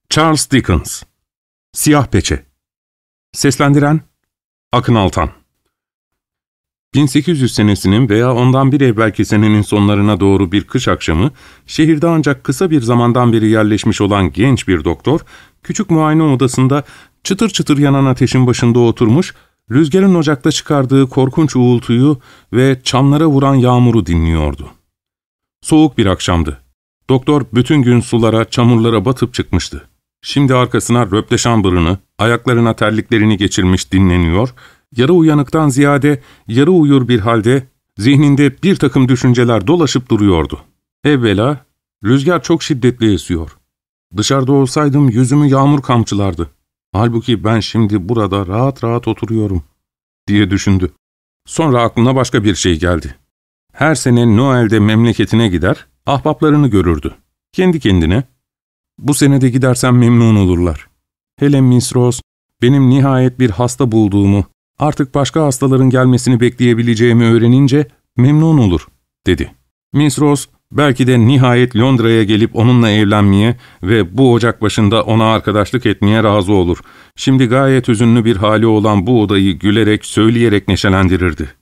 Charles Dickens. Siyah Peçe. Seslendiren Akın Altan. 1800 senesinin veya ondan bir evvelki senenin sonlarına doğru bir kış akşamı, şehirde ancak kısa bir zamandan beri yerleşmiş olan genç bir doktor, küçük muayene odasında çıtır çıtır yanan ateşin başında oturmuş, rüzgarın ocakta çıkardığı korkunç uğultuyu ve çamlara vuran yağmuru dinliyordu. Soğuk bir akşamdı. Doktor bütün gün sulara, çamurlara batıp çıkmıştı. Şimdi arkasına röpteşambırını, ayaklarına terliklerini geçirmiş dinleniyor, yarı uyanıktan ziyade yarı uyur bir halde zihninde bir takım düşünceler dolaşıp duruyordu. Evvela, rüzgar çok şiddetli esiyor. Dışarıda olsaydım yüzümü yağmur kamçılardı. Halbuki ben şimdi burada rahat rahat oturuyorum, diye düşündü. Sonra aklına başka bir şey geldi. Her sene Noel'de memleketine gider, ahbaplarını görürdü. Kendi kendine, bu sene de gidersem memnun olurlar. Hele Miss Rose, benim nihayet bir hasta bulduğumu, artık başka hastaların gelmesini bekleyebileceğimi öğrenince memnun olur, dedi. Miss Rose, belki de nihayet Londra'ya gelip onunla evlenmeye ve bu ocak başında ona arkadaşlık etmeye razı olur. Şimdi gayet hüzünlü bir hali olan bu odayı gülerek, söyleyerek neşelendirirdi.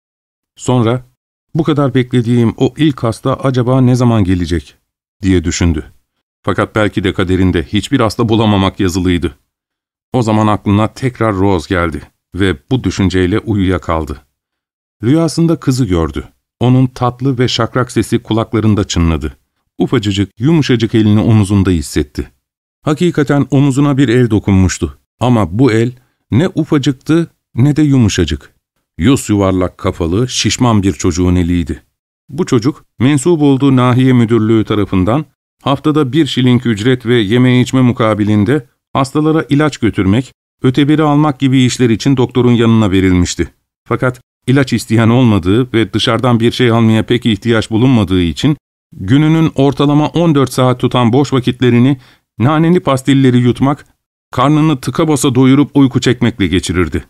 Sonra, bu kadar beklediğim o ilk hasta acaba ne zaman gelecek, diye düşündü. Fakat belki de kaderinde hiçbir hasta bulamamak yazılıydı. O zaman aklına tekrar Rose geldi ve bu düşünceyle uyuyakaldı. Rüyasında kızı gördü. Onun tatlı ve şakrak sesi kulaklarında çınladı. Ufacıcık, yumuşacık elini omuzunda hissetti. Hakikaten omuzuna bir el dokunmuştu. Ama bu el ne ufacıktı ne de yumuşacık. Yuvarlak kafalı, şişman bir çocuğun eliydi. Bu çocuk, mensup olduğu nahiye müdürlüğü tarafından haftada 1 şiling ücret ve yeme içme mukabilinde hastalara ilaç götürmek, öteberi almak gibi işler için doktorun yanına verilmişti. Fakat ilaç isteyen olmadığı ve dışarıdan bir şey almaya pek ihtiyaç bulunmadığı için gününün ortalama 14 saat tutan boş vakitlerini naneli pastilleri yutmak, karnını tıka basa doyurup uyku çekmekle geçirirdi.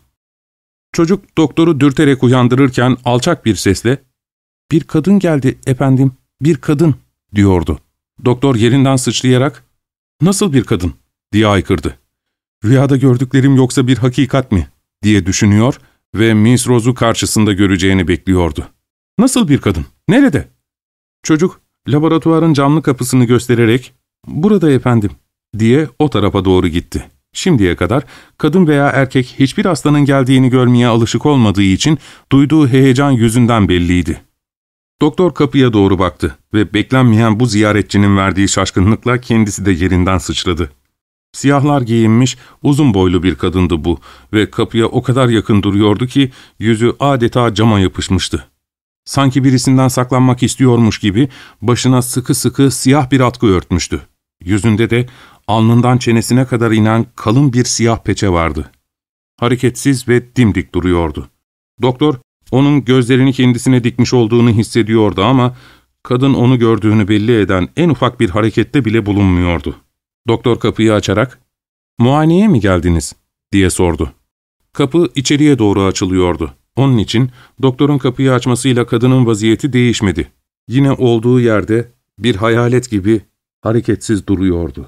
Çocuk doktoru dürterek uyandırırken alçak bir sesle "Bir kadın geldi efendim, bir kadın," diyordu. Doktor yerinden sıçrayarak "Nasıl bir kadın?" diye haykırdı. "Rüyada gördüklerim yoksa bir hakikat mi?" diye düşünüyor ve Miss Rose'u karşısında göreceğini bekliyordu. "Nasıl bir kadın? Nerede?" Çocuk laboratuvarın camlı kapısını göstererek "Burada efendim," diye o tarafa doğru gitti. Şimdiye kadar kadın veya erkek hiçbir hastanın geldiğini görmeye alışık olmadığı için duyduğu heyecan yüzünden belliydi. Doktor kapıya doğru baktı ve beklenmeyen bu ziyaretçinin verdiği şaşkınlıkla kendisi de yerinden sıçradı. Siyahlar giyinmiş, uzun boylu bir kadındı bu ve kapıya o kadar yakın duruyordu ki yüzü adeta cama yapışmıştı. Sanki birisinden saklanmak istiyormuş gibi başına sıkı sıkı siyah bir atkı örtmüştü. Yüzünde de alnından çenesine kadar inen kalın bir siyah peçe vardı. Hareketsiz ve dimdik duruyordu. Doktor, onun gözlerini kendisine dikmiş olduğunu hissediyordu ama kadın onu gördüğünü belli eden en ufak bir harekette bile bulunmuyordu. Doktor kapıyı açarak, "Muayeneye mi geldiniz?" diye sordu. Kapı içeriye doğru açılıyordu. Onun için doktorun kapıyı açmasıyla kadının vaziyeti değişmedi. Yine olduğu yerde bir hayalet gibi hareketsiz duruyordu.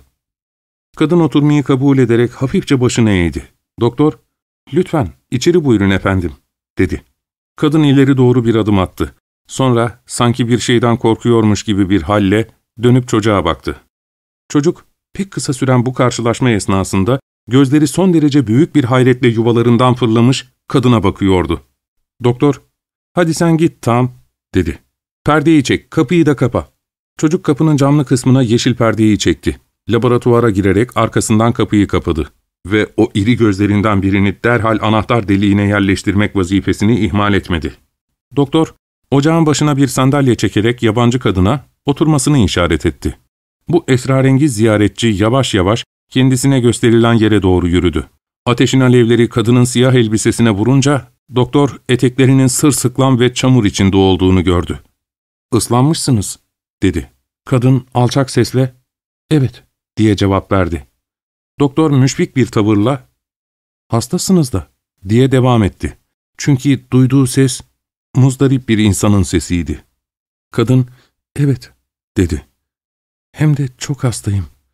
Kadın oturmayı kabul ederek hafifçe başını eğdi. Doktor, "Lütfen içeri buyurun efendim," dedi. Kadın ileri doğru bir adım attı. Sonra sanki bir şeyden korkuyormuş gibi bir halle dönüp çocuğa baktı. Çocuk pek kısa süren bu karşılaşma esnasında gözleri son derece büyük bir hayretle yuvalarından fırlamış kadına bakıyordu. Doktor, "Hadi sen git Tom," dedi. "Perdeyi çek, kapıyı da kapa." Çocuk kapının camlı kısmına yeşil perdeyi çekti. Laboratuvara girerek arkasından kapıyı kapadı ve o iri gözlerinden birini derhal anahtar deliğine yerleştirmek vazifesini ihmal etmedi. Doktor, ocağın başına bir sandalye çekerek yabancı kadına oturmasını işaret etti. Bu esrarengiz ziyaretçi yavaş yavaş kendisine gösterilen yere doğru yürüdü. Ateşin alevleri kadının siyah elbisesine vurunca doktor eteklerinin sırılsıklam ve çamur içinde olduğunu gördü. "Islanmışsınız," dedi. Kadın alçak sesle "Evet," diye cevap verdi. Doktor müşfik bir tavırla "Hastasınız da," diye devam etti. Çünkü duyduğu ses muzdarip bir insanın sesiydi. Kadın "Evet," dedi. "Hem de çok hastayım.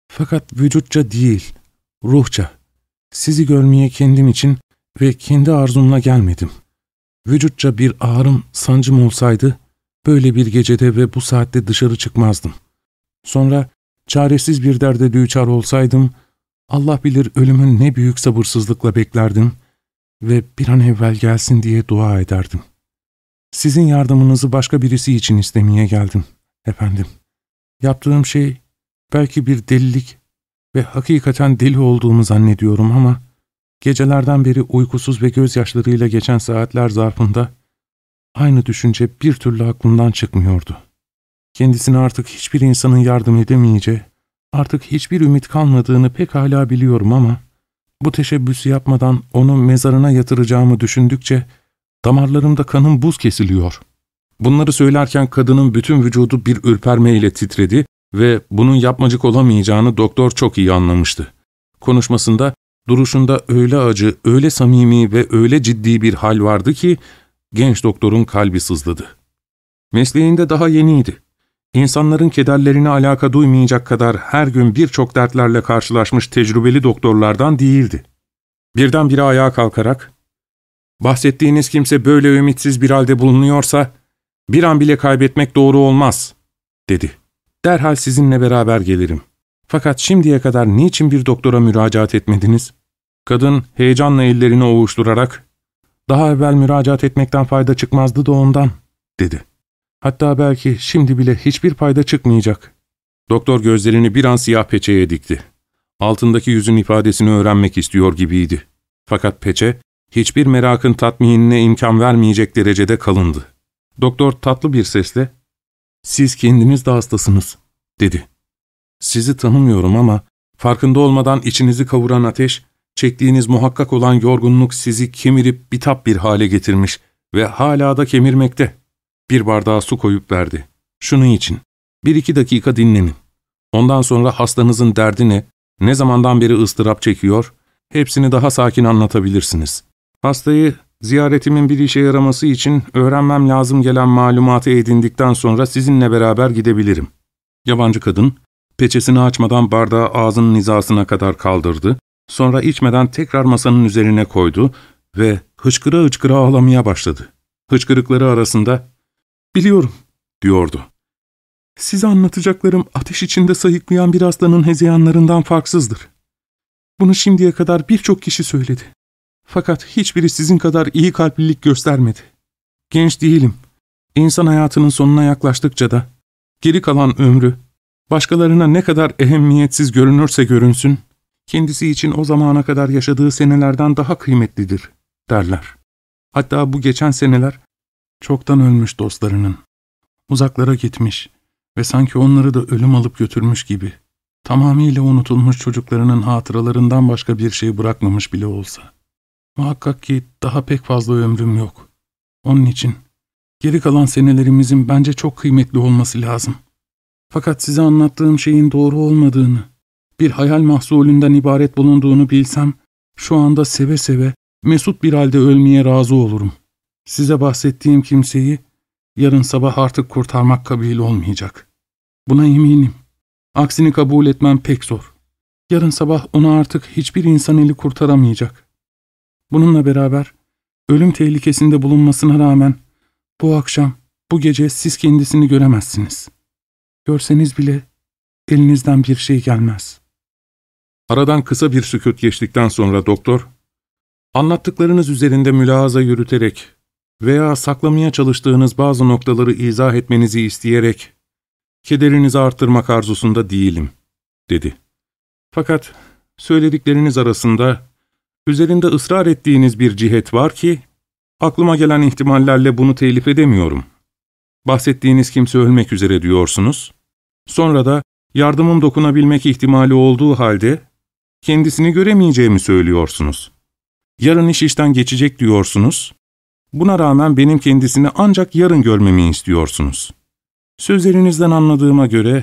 Fakat vücutça değil, ruhça. Sizi görmeye kendim için ve kendi arzumla gelmedim. Vücutça bir ağrım, sancım olsaydı, böyle bir gecede ve bu saatte dışarı çıkmazdım. Sonra çaresiz bir derde düçar olsaydım, Allah bilir ölümün ne büyük sabırsızlıkla beklerdim ve bir an evvel gelsin diye dua ederdim. Sizin yardımınızı başka birisi için istemeye geldim, efendim. Yaptığım şey belki bir delilik ve hakikaten deli olduğumu zannediyorum ama gecelerden beri uykusuz ve gözyaşlarıyla geçen saatler zarfında aynı düşünce bir türlü aklımdan çıkmıyordu. Kendisine artık hiçbir insanın yardım edemeyeceği, artık hiçbir ümit kalmadığını pekala biliyorum ama bu teşebbüsü yapmadan onu mezarına yatıracağımı düşündükçe damarlarımda kanım buz kesiliyor. Bunları söylerken kadının bütün vücudu bir ürpermeyle titredi ve bunun yapmacık olamayacağını doktor çok iyi anlamıştı. Konuşmasında, duruşunda öyle acı, öyle samimi ve öyle ciddi bir hal vardı ki genç doktorun kalbi sızladı. Mesleğinde daha yeniydi. İnsanların kederlerine alaka duymayacak kadar her gün birçok dertlerle karşılaşmış tecrübeli doktorlardan değildi. Birdenbire ayağa kalkarak, "Bahsettiğiniz kimse böyle ümitsiz bir halde bulunuyorsa, bir an bile kaybetmek doğru olmaz," dedi. "Derhal sizinle beraber gelirim. Fakat şimdiye kadar niçin bir doktora müracaat etmediniz?" Kadın heyecanla ellerini ovuşturarak, "Daha evvel müracaat etmekten fayda çıkmazdı da ondan," dedi. "Hatta belki şimdi bile hiçbir fayda çıkmayacak." Doktor gözlerini bir an siyah peçeye dikti. Altındaki yüzün ifadesini öğrenmek istiyor gibiydi. Fakat peçe, hiçbir merakın tatminine imkan vermeyecek derecede kalındı. Doktor tatlı bir sesle, "Siz kendiniz de hastasınız," dedi. "Sizi tanımıyorum ama farkında olmadan içinizi kavuran ateş, çektiğiniz muhakkak olan yorgunluk sizi kemirip bitap bir hale getirmiş ve hala da kemirmekte." Bir bardağa su koyup verdi. "Şunun için, 1-2 dakika dinlenin. Ondan sonra hastanızın derdi ne zamandan beri ıstırap çekiyor, hepsini daha sakin anlatabilirsiniz. Hastayı ziyaretimin bir işe yaraması için öğrenmem lazım gelen malumatı edindikten sonra sizinle beraber gidebilirim." Yabancı kadın, peçesini açmadan bardağı ağzının hizasına kadar kaldırdı, sonra içmeden tekrar masanın üzerine koydu ve hıçkıra hıçkıra ağlamaya başladı. Hıçkırıkları arasında, "Biliyorum," diyordu. "Size anlatacaklarım ateş içinde sayıklayan bir hastanın hezeyanlarından farksızdır. Bunu şimdiye kadar birçok kişi söyledi. Fakat hiçbiri sizin kadar iyi kalplilik göstermedi. Genç değilim. İnsan hayatının sonuna yaklaştıkça da geri kalan ömrü, başkalarına ne kadar ehemmiyetsiz görünürse görünsün, kendisi için o zamana kadar yaşadığı senelerden daha kıymetlidir," derler. Hatta bu geçen seneler çoktan ölmüş dostlarının, uzaklara gitmiş ve sanki onları da ölüm alıp götürmüş gibi, tamamıyla unutulmuş çocuklarının hatıralarından başka bir şey bırakmamış bile olsa. Muhakkak ki daha pek fazla ömrüm yok. Onun için geri kalan senelerimizin bence çok kıymetli olması lazım. Fakat size anlattığım şeyin doğru olmadığını, bir hayal mahsulünden ibaret bulunduğunu bilsem, şu anda seve seve, mesut bir halde ölmeye razı olurum. Size bahsettiğim kimseyi yarın sabah artık kurtarmak kabil olmayacak. Buna eminim. Aksini kabul etmem pek zor. Yarın sabah onu artık hiçbir insan eli kurtaramayacak. Bununla beraber ölüm tehlikesinde bulunmasına rağmen bu akşam, bu gece siz kendisini göremezsiniz. Görseniz bile elinizden bir şey gelmez." Aradan kısa bir sükût geçtikten sonra doktor, "Anlattıklarınız üzerinde mülahaza yürüterek veya saklamaya çalıştığınız bazı noktaları izah etmenizi isteyerek kederinizi arttırmak arzusunda değilim," dedi. "Fakat söyledikleriniz arasında üzerinde ısrar ettiğiniz bir cihet var ki aklıma gelen ihtimallerle bunu telif edemiyorum. Bahsettiğiniz kimse ölmek üzere diyorsunuz. Sonra da yardımım dokunabilmek ihtimali olduğu halde kendisini göremeyeceğimi söylüyorsunuz. Yarın iş işten geçecek diyorsunuz. Buna rağmen benim kendisini ancak yarın görmemi istiyorsunuz. Sözlerinizden anladığıma göre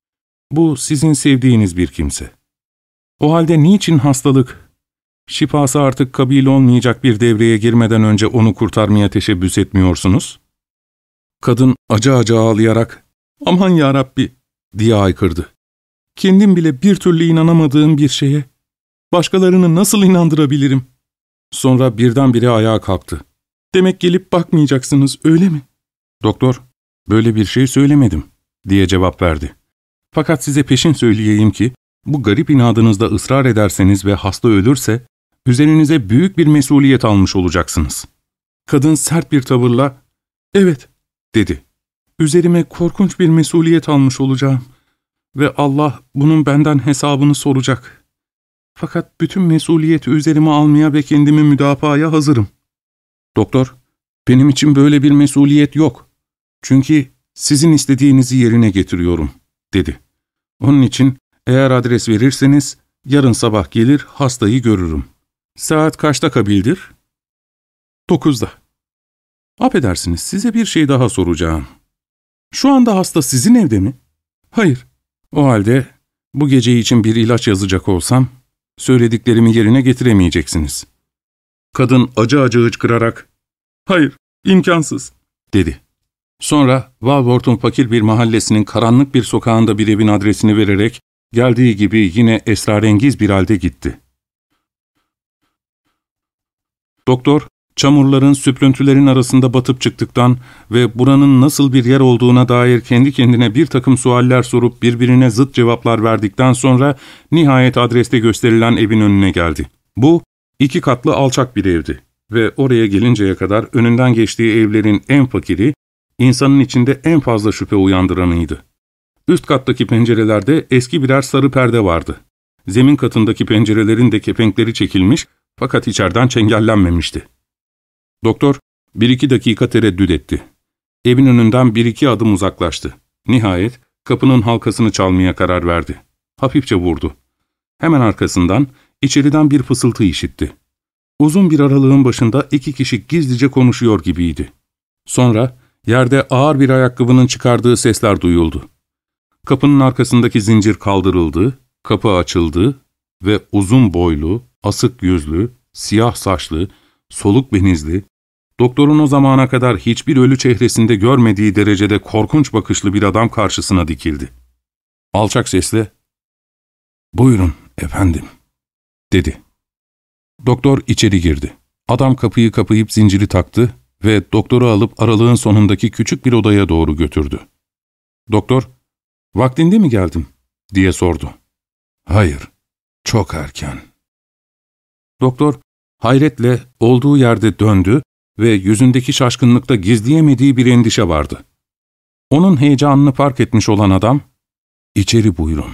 bu sizin sevdiğiniz bir kimse. O halde niçin hastalık, şifası artık kabil olmayacak bir devreye girmeden önce onu kurtarmaya teşebbüs etmiyorsunuz?" Kadın acı acı ağlayarak, "Aman yarabbi," diye haykırdı. Kendim bile bir türlü inanamadığım bir şeye başkalarını nasıl inandırabilirim? Sonra birdenbire ayağa kalktı. Demek gelip bakmayacaksınız, öyle mi? Doktor, böyle bir şey söylemedim diye cevap verdi. Fakat size peşin söyleyeyim ki, bu garip inadınızda ısrar ederseniz ve hasta ölürse, üzerinize büyük bir mesuliyet almış olacaksınız. Kadın sert bir tavırla, evet, dedi. Üzerime korkunç bir mesuliyet almış olacağım ve Allah bunun benden hesabını soracak. Fakat bütün mesuliyeti üzerime almaya ve kendimi müdafaaya hazırım. Doktor, benim için böyle bir mesuliyet yok. Çünkü sizin istediğinizi yerine getiriyorum, dedi. Onun için eğer adres verirseniz yarın sabah gelir hastayı görürüm. Saat kaçta kabildir? 9'da. Affedersiniz, size bir şey daha soracağım. Şu anda hasta sizin evde mi? Hayır. O halde bu gece için bir ilaç yazacak olsam, söylediklerimi yerine getiremeyeceksiniz. Kadın acı acı hıçkırarak, hayır, imkansız, dedi. Sonra Walworth'un fakir bir mahallesinin karanlık bir sokağında bir evin adresini vererek, geldiği gibi yine esrarengiz bir halde gitti. Doktor, çamurların, süprüntülerin arasında batıp çıktıktan ve buranın nasıl bir yer olduğuna dair kendi kendine bir takım sualler sorup birbirine zıt cevaplar verdikten sonra nihayet adreste gösterilen evin önüne geldi. Bu, 2 katlı alçak bir evdi ve oraya gelinceye kadar önünden geçtiği evlerin en fakiri, insanın içinde en fazla şüphe uyandıranıydı. Üst kattaki pencerelerde eski birer sarı perde vardı. Zemin katındaki pencerelerin de kepenkleri çekilmiş fakat içeriden çengellenmemişti. Doktor 1-2 dakika tereddüt etti. Evin önünden 1-2 adım uzaklaştı. Nihayet kapının halkasını çalmaya karar verdi. Hafifçe vurdu. Hemen arkasından içeriden bir fısıltı işitti. Uzun bir aralığın başında 2 kişi gizlice konuşuyor gibiydi. Sonra yerde ağır bir ayakkabının çıkardığı sesler duyuldu. Kapının arkasındaki zincir kaldırıldı, kapı açıldı ve uzun boylu, asık yüzlü, siyah saçlı, soluk benizli, doktorun o zamana kadar hiçbir ölü çehresinde görmediği derecede korkunç bakışlı bir adam karşısına dikildi. Alçak sesle, "Buyurun efendim," dedi. Doktor içeri girdi. Adam kapıyı kapayıp zinciri taktı ve doktoru alıp aralığın sonundaki küçük bir odaya doğru götürdü. Doktor, "Vaktinde mi geldim?" diye sordu. "Hayır, çok erken." Doktor, hayretle olduğu yerde döndü ve yüzündeki şaşkınlıkta gizleyemediği bir endişe vardı. Onun heyecanını fark etmiş olan adam, "İçeri buyurun.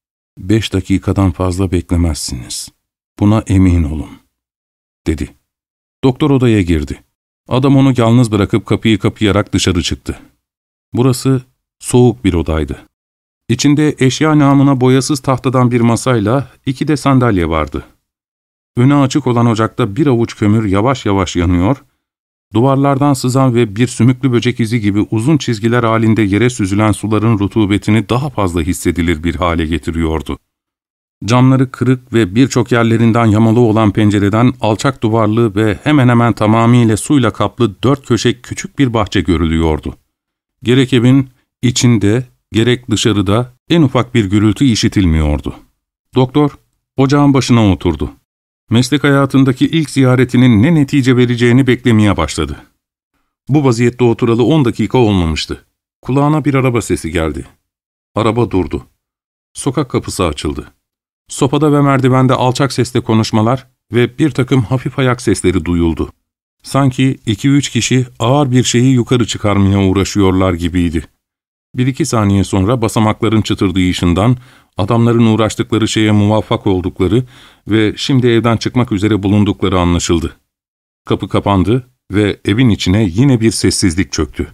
5 dakikadan fazla beklemezsiniz. Buna emin olun," dedi. Doktor odaya girdi. Adam onu yalnız bırakıp kapıyı kapayarak dışarı çıktı. Burası soğuk bir odaydı. İçinde eşya namına boyasız tahtadan bir masayla 2 de sandalye vardı. Önü açık olan ocakta bir avuç kömür yavaş yavaş yanıyor, duvarlardan sızan ve bir sümüklü böcek izi gibi uzun çizgiler halinde yere süzülen suların rutubetini daha fazla hissedilir bir hale getiriyordu. Camları kırık ve birçok yerlerinden yamalı olan pencereden alçak duvarlı ve hemen hemen tamamıyla suyla kaplı 4 köşe küçük bir bahçe görülüyordu. Gerek evin içinde, gerek dışarıda en ufak bir gürültü işitilmiyordu. Doktor, ocağın başına oturdu. Meslek hayatındaki ilk ziyaretinin ne netice vereceğini beklemeye başladı. Bu vaziyette oturalı 10 dakika olmamıştı. Kulağına bir araba sesi geldi. Araba durdu. Sokak kapısı açıldı. Sopada ve merdivende alçak sesle konuşmalar ve bir takım hafif ayak sesleri duyuldu. Sanki 2-3 kişi ağır bir şeyi yukarı çıkarmaya uğraşıyorlar gibiydi. 1-2 saniye sonra basamakların çıtırdayışından, adamların uğraştıkları şeye muvaffak oldukları ve şimdi evden çıkmak üzere bulundukları anlaşıldı. Kapı kapandı ve evin içine yine bir sessizlik çöktü.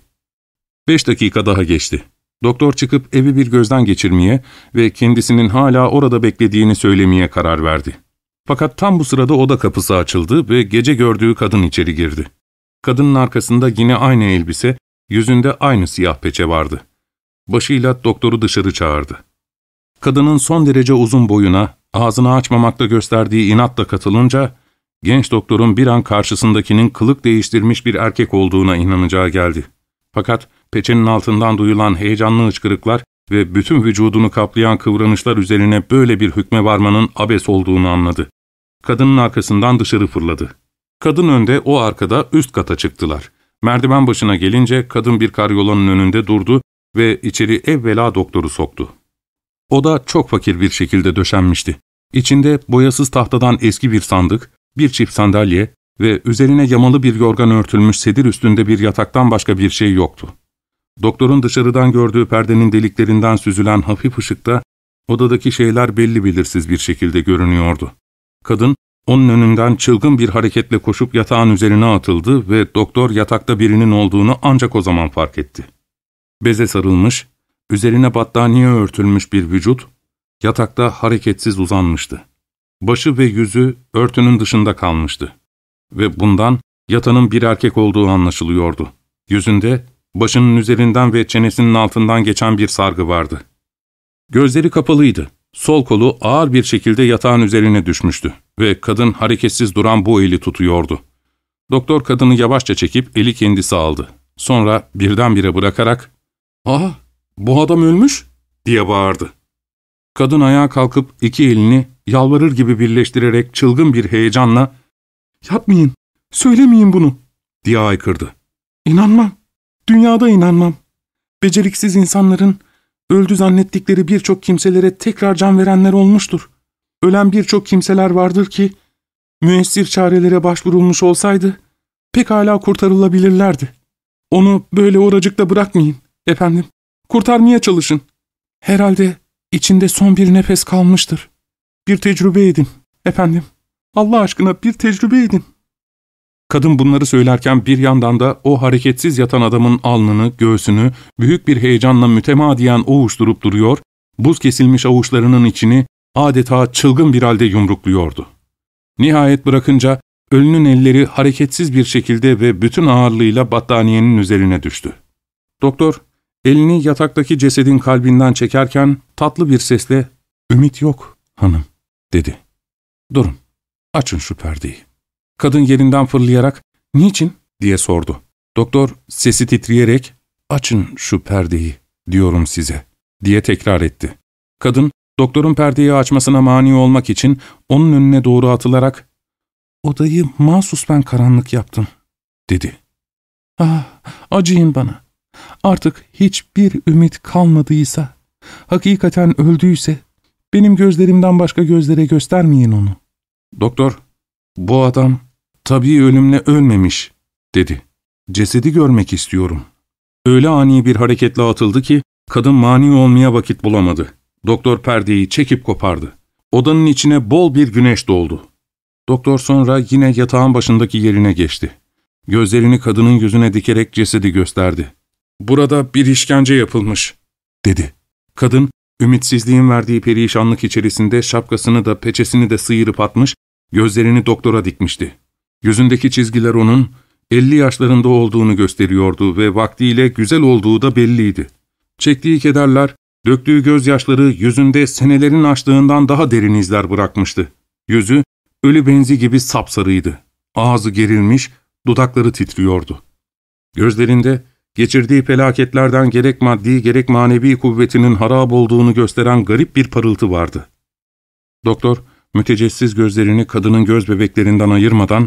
5 dakika daha geçti. Doktor çıkıp evi bir gözden geçirmeye ve kendisinin hala orada beklediğini söylemeye karar verdi. Fakat tam bu sırada oda kapısı açıldı ve gece gördüğü kadın içeri girdi. Kadının arkasında yine aynı elbise, yüzünde aynı siyah peçe vardı. Başıyla doktoru dışarı çağırdı. Kadının son derece uzun boyuna, ağzını açmamakta gösterdiği inatla katılınca, genç doktorun bir an karşısındakinin kılık değiştirmiş bir erkek olduğuna inanacağı geldi. Fakat peçenin altından duyulan heyecanlı hıçkırıklar ve bütün vücudunu kaplayan kıvranışlar üzerine böyle bir hükme varmanın abes olduğunu anladı. Kadının arkasından dışarı fırladı. Kadın önde, o arkada üst kata çıktılar. Merdiven başına gelince kadın bir karyolanın önünde durdu ve içeri evvela doktoru soktu. Oda çok fakir bir şekilde döşenmişti. İçinde boyasız tahtadan eski bir sandık, bir çift sandalye ve üzerine yamalı bir yorgan örtülmüş sedir üstünde bir yataktan başka bir şey yoktu. Doktorun dışarıdan gördüğü perdenin deliklerinden süzülen hafif ışıkta odadaki şeyler belli belirsiz bir şekilde görünüyordu. Kadın onun önünden çılgın bir hareketle koşup yatağın üzerine atıldı ve doktor yatakta birinin olduğunu ancak o zaman fark etti. Beze sarılmış, üzerine battaniye örtülmüş bir vücut, yatakta hareketsiz uzanmıştı. Başı ve yüzü örtünün dışında kalmıştı. Ve bundan yatanın bir erkek olduğu anlaşılıyordu. Yüzünde, başının üzerinden ve çenesinin altından geçen bir sargı vardı. Gözleri kapalıydı. Sol kolu ağır bir şekilde yatağın üzerine düşmüştü ve kadın hareketsiz duran bu eli tutuyordu. Doktor kadını yavaşça çekip eli kendisi aldı. Sonra birdenbire bırakarak, "Aa, bu adam ölmüş!" diye bağırdı. Kadın ayağa kalkıp iki elini yalvarır gibi birleştirerek çılgın bir heyecanla, "Yapmayın, söylemeyin bunu!" diye haykırdı. "İnanmam, dünyada inanmam. Beceriksiz insanların öldü zannettikleri birçok kimselere tekrar can verenler olmuştur. Ölen birçok kimseler vardır ki, müessir çarelere başvurulmuş olsaydı, pekala kurtarılabilirlerdi. Onu böyle oracıkta bırakmayın, efendim. Kurtarmaya çalışın. Herhalde içinde son bir nefes kalmıştır. Bir tecrübe edin, efendim. Allah aşkına bir tecrübe edin." Kadın bunları söylerken bir yandan da o hareketsiz yatan adamın alnını, göğsünü büyük bir heyecanla mütemadiyen ovuşturup duruyor, buz kesilmiş avuçlarının içini adeta çılgın bir halde yumrukluyordu. Nihayet bırakınca ölünün elleri hareketsiz bir şekilde ve bütün ağırlığıyla battaniyenin üzerine düştü. Doktor, elini yataktaki cesedin kalbinden çekerken tatlı bir sesle, "Ümit yok hanım," dedi. "Durun, açın şu perdeyi." Kadın yerinden fırlayarak, "Niçin?" diye sordu. Doktor sesi titreyerek, "Açın şu perdeyi, diyorum size," diye tekrar etti. Kadın, doktorun perdeyi açmasına mani olmak için onun önüne doğru atılarak, "Odayı mahsus ben karanlık yaptım," dedi. "Ah, acıyın bana. Artık hiçbir ümit kalmadıysa, hakikaten öldüyse, benim gözlerimden başka gözlere göstermeyin onu." Doktor, "Bu adam tabii ölümle ölmemiş," dedi. "Cesedi görmek istiyorum." Öyle ani bir hareketle atıldı ki kadın mani olmaya vakit bulamadı. Doktor perdeyi çekip kopardı. Odanın içine bol bir güneş doldu. Doktor sonra yine yatağın başındaki yerine geçti. Gözlerini kadının yüzüne dikerek cesedi gösterdi. "Burada bir işkence yapılmış," dedi. Kadın, ümitsizliğin verdiği perişanlık içerisinde şapkasını da peçesini de sıyırıp atmış, gözlerini doktora dikmişti. Yüzündeki çizgiler onun 50 yaşlarında olduğunu gösteriyordu ve vaktiyle güzel olduğu da belliydi. Çektiği kederler, döktüğü gözyaşları yüzünde senelerin açlığından daha derin izler bırakmıştı. Yüzü ölü benzi gibi sapsarıydı. Ağzı gerilmiş, dudakları titriyordu. Gözlerinde geçirdiği felaketlerden gerek maddi gerek manevi kuvvetinin harap olduğunu gösteren garip bir parıltı vardı. Doktor, mütecessiz gözlerini kadının göz bebeklerinden ayırmadan,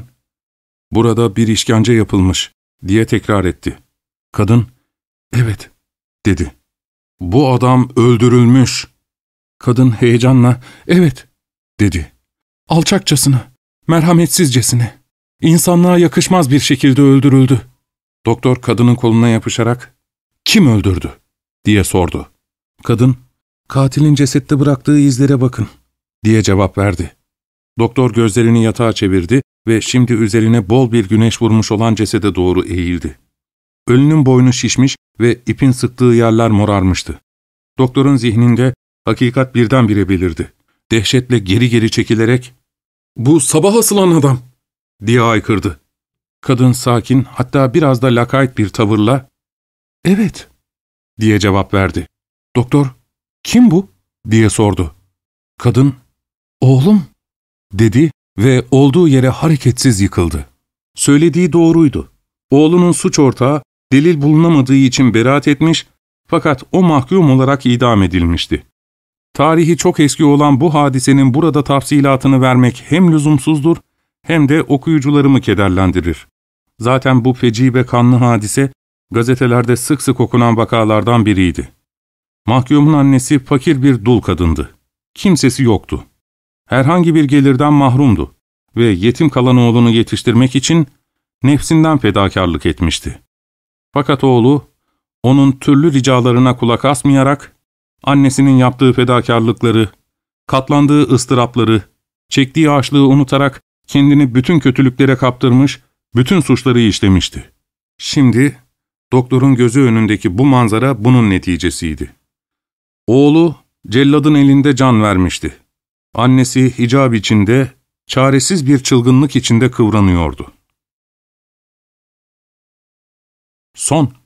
"Burada bir işkence yapılmış," diye tekrar etti. Kadın, "Evet," dedi. "Bu adam öldürülmüş." Kadın heyecanla, "Evet," dedi. "Alçakçasına, merhametsizcesine, insanlığa yakışmaz bir şekilde öldürüldü." Doktor kadının koluna yapışarak, "Kim öldürdü?" diye sordu. Kadın, "Katilin cesette bıraktığı izlere bakın," diye cevap verdi. Doktor gözlerini yatağa çevirdi ve şimdi üzerine bol bir güneş vurmuş olan cesede doğru eğildi. Ölünün boynu şişmiş ve ipin sıktığı yerler morarmıştı. Doktorun zihninde hakikat birdenbire belirdi. Dehşetle geri geri çekilerek, "Bu sabah asılan adam," diye haykırdı. Kadın sakin, hatta biraz da lakayt bir tavırla, "Evet," diye cevap verdi. Doktor, "Kim bu?" diye sordu. Kadın, "Oğlum," dedi ve olduğu yere hareketsiz yıkıldı. Söylediği doğruydu. Oğlunun suç ortağı, delil bulunamadığı için beraat etmiş Fakat o mahkum olarak idam edilmişti. Tarihi çok eski olan bu hadisenin burada tafsilatını vermek hem lüzumsuzdur hem de okuyucularımı kederlendirir. Zaten bu feci ve kanlı hadise gazetelerde sık sık okunan vakalardan biriydi. Mahkumun annesi fakir bir dul kadındı. Kimsesi yoktu. Herhangi bir gelirden mahrumdu ve yetim kalan oğlunu yetiştirmek için nefsinden fedakarlık etmişti. Fakat oğlu, onun türlü ricalarına kulak asmayarak, annesinin yaptığı fedakarlıkları, katlandığı ıstırapları, çektiği açlığı unutarak kendini bütün kötülüklere kaptırmış, bütün suçları işlemişti. Şimdi, doktorun gözü önündeki bu manzara bunun neticesiydi. Oğlu, celladın elinde can vermişti. Annesi hicab içinde, çaresiz bir çılgınlık içinde kıvranıyordu. Son